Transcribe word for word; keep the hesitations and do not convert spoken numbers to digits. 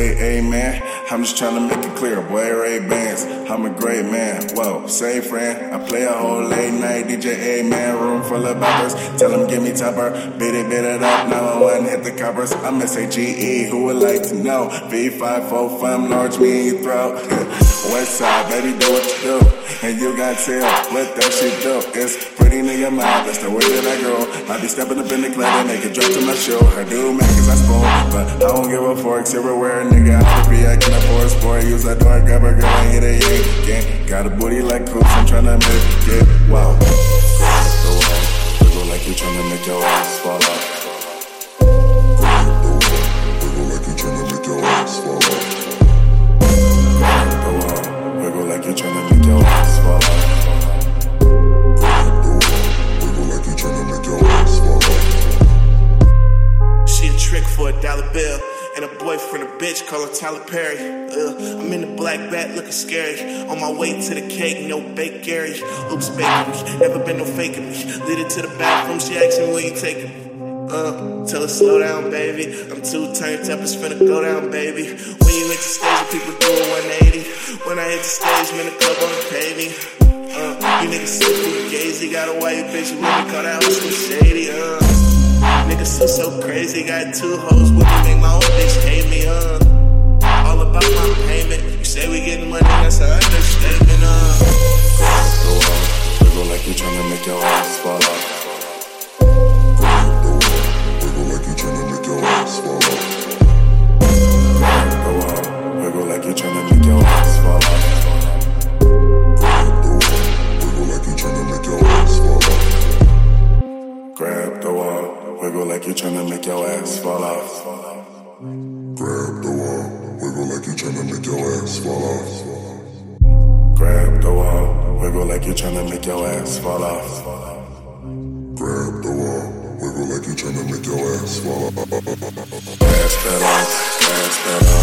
say amen. I'm just trying to make it clear, boy, Ray-Bans. I'm a great man, whoa, say friend. I play a whole late night D J, amen. Room full of boppers, tell them give me topper. Beat it, beat it up, nine one one, hit the coppers. I'm S A G E, who would like to know? V five four, fam, large me in your throat. West side, baby, do what you do. And you got tell what that shit do. It's pretty nigga mouth, that's the way that I grow. I be stepping up in the club and make it drop to my show. I do make cause I spoon, but I don't give a forks everywhere, nigga. I'm free, I can afford sport. Use that door, grab a girl and hit a yank again. Got a booty like coops, I'm tryna make it, wow. The wall, wiggle like you tryna make your ass fall off. Wiggle like you tryna make your ass fall off. The wall, wiggle like you tryna make your ass fall off. Wiggle like you tryna make your ass fall off. She a trick for a dollar bill. And a boyfriend, a bitch, call her Tyler Perry. Uh, I'm in the black bat looking scary. On my way to the cake, no bake Gary. Oops, bakery, never been no faking me. Lead it to the bathroom, she asked me where you taking me. Uh, tell her slow down, baby. I'm too turned up, it's finna go down, baby. When you hit the stage, people do a one eighty. When I hit the stage, man, the club on the paving. Uh, you niggas so fugazi, got a white bitch with me, call that was some shady, uh. Niggas so so crazy, got two hoes with me, make my own bitch hate me, uh. All about my payment, you say we getting money, that's an understatement, uh. The wall, wiggle like you tryna make your ass fall off. The wall, wiggle like you tryna make your ass fall off. The wall, wiggle like you tryna make your ass fall off. The wall, wiggle like you tryna make your ass fall off. Grab the wall. Wiggle like you tryna make your ass fall off. Grab the wall, wiggle like you tryna make your ass fall off. Grab the wall, wiggle like you tryna make your ass fall off. Grab the wall, wiggle like you tryna make your ass fall off. Pass that off, pass that off.